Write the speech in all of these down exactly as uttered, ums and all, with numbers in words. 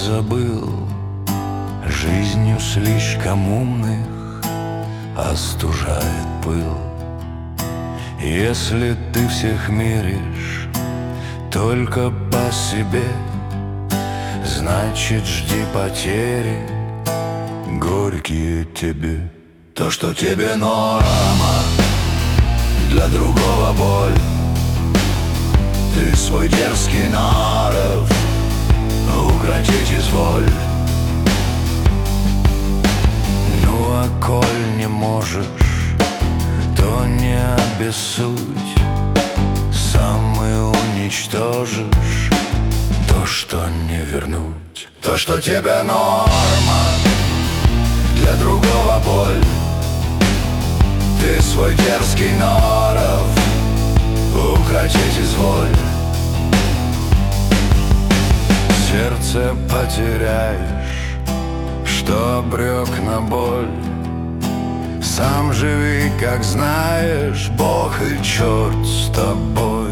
забыл, жизнью слишком умных остужает пыл. Если ты всех меришь только по себе, значит, жди потери горькие тебе. То, что тебе норма, для другого боль. Ты свой дерзкий нарыв укротить изволь. Ну а коль не можешь, то не обессудь, сам и уничтожишь то, что не вернуть. То, что тебе норма, для другого боль. Ты свой дерзкий норов укротить изволь. Сердце потеряешь, что обрек на боль. Сам живи, как знаешь, Бог и черт с тобой.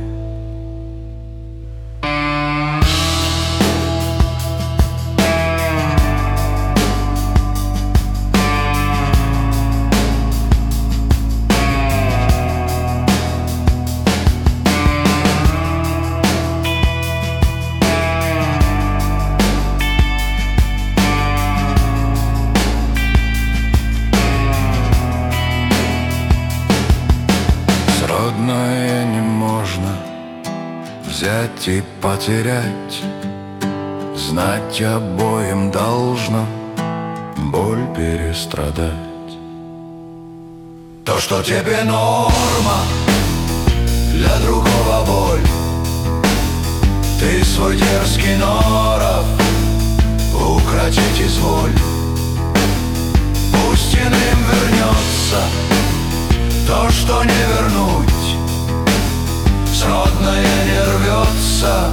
Родное не можно взять и потерять, знать обоим должно боль перестрадать. То, что тебе норма, для другого боль. Ты свой дерзкий норов укротить изволь. Пусть иным вернется то, что не вернуть. Сродное не рвется